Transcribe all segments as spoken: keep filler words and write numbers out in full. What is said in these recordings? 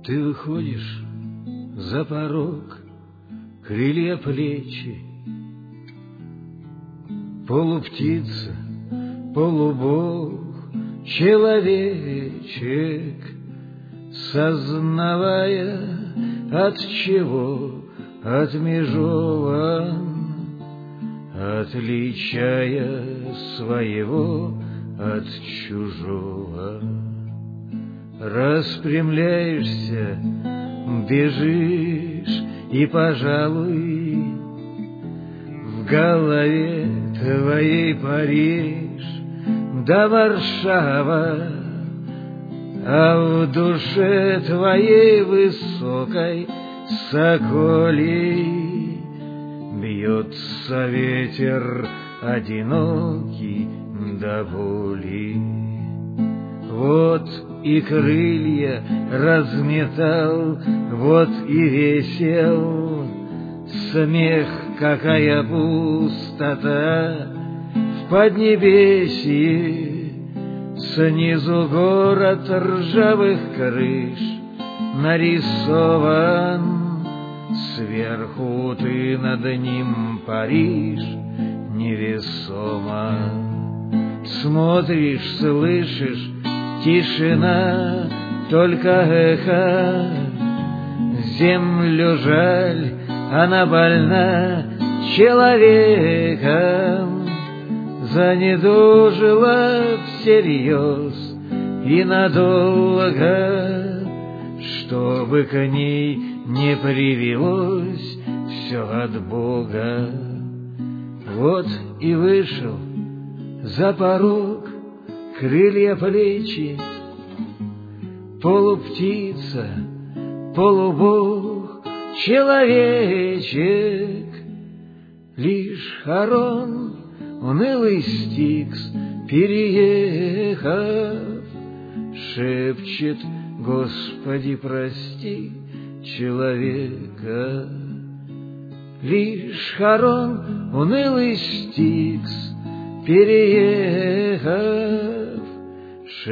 Ты выходишь за порог, крылья плечи, полуптица, полубог, человечек, сознавая, от чего отмежован, отличая своего от чужого. Распрямляешься, бежишь, и, пожалуй, в голове твоей Париж да Варшава, а в душе твоей высокой соколей бьется ветер одинокий до боли. Вот и крылья разметал, вот и весел смех, какая пустота в поднебесье. Снизу город ржавых крыш нарисован, сверху ты над ним Париж невесомо. Смотришь, слышишь, тишина, только эхо. Землю жаль, она больна человеком, занедужила всерьез и надолго. Чтобы к ней не привелось все от Бога. Вот и вышел за порог, крылья плечи, полуптица, полубог, человечек. Лишь Харон, унылый Стикс, переехав, шепчет: Господи, прости человека. Лишь Харон, унылый Стикс, переехав,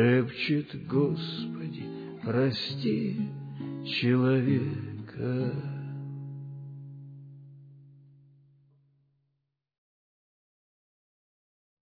шепчет: Господи, прости человека.